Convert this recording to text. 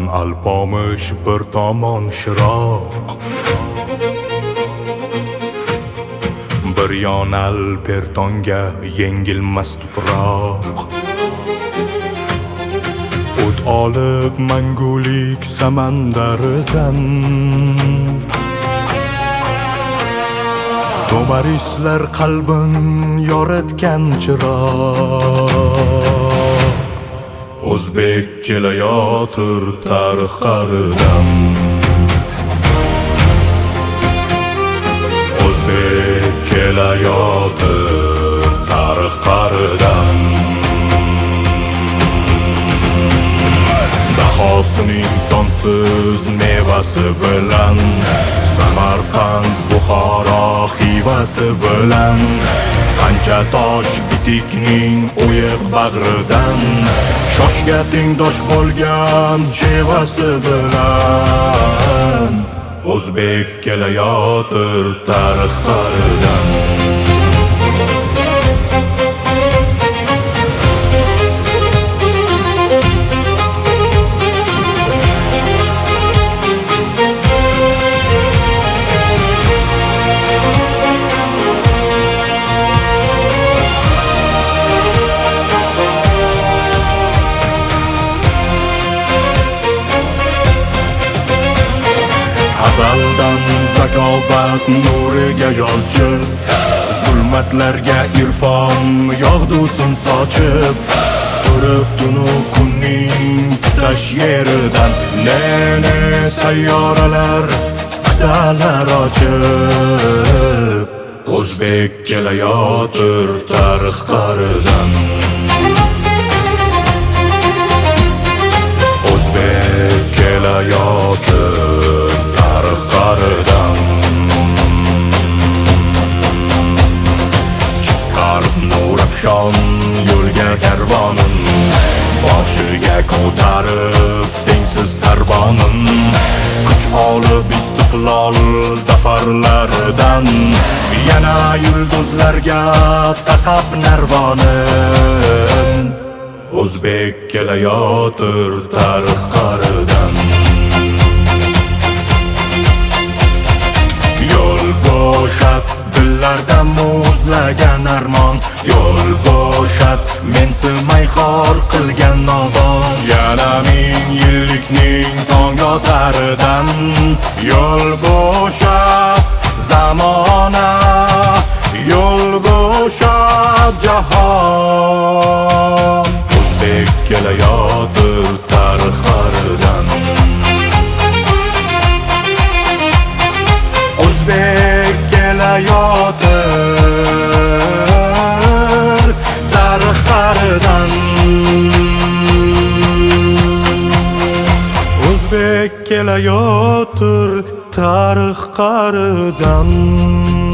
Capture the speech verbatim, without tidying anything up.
alpomish bir tomon shiroq, bir yon alpertonga yengilmas tuproq. O't olib mangulik samandaridan, to'marislar qalbin yoritgan chiroq. O'zbek kelayotir tarix qa'ridan, O'zbek kelayotir tarix qa'ridan. Bahosining sonsiz mevasi bilan, Samarqand, Buxoro, Xivasi bilan, qancha tosh bitikning o'yiq bag'ridan, shoshga tengdosh bo'lgan chevasi bilan. O'zbek kelayotir tarix qa'ridan. Azaldan zakovat nuriga yolchib, zulmatlarga irfon yog'dusin sochib, turib tunu kunning tutash yeridan, ne-ne sayyoralar qit'alar ochib. O'zbek kelayotir tarix qa'ridan. O'zbek kelayotir tarix qa'ridan. Chiqarib nurafshon yo'lga karvonin, boshiga ko'tarib tengsiz sarbonin, kuch olib istiqlol zafarlaridan, yana yulduzlarga taqab narvonin. O'zbek kelayotir tarix qa'ridan. Yo'l bo'shat dillarda muzlagan armon, yo'l bo'shat mensimay xor qilgan nodon, yana ming yillikning tong otaridan. Yo'l bo'shat zamona, yo'l bo'shat jahon. O'zbek kelayotir tarix qa'ridan. O'zbek kelayotir tarix qa'ridan. O'zbek kelayotir tarix qa'ridan.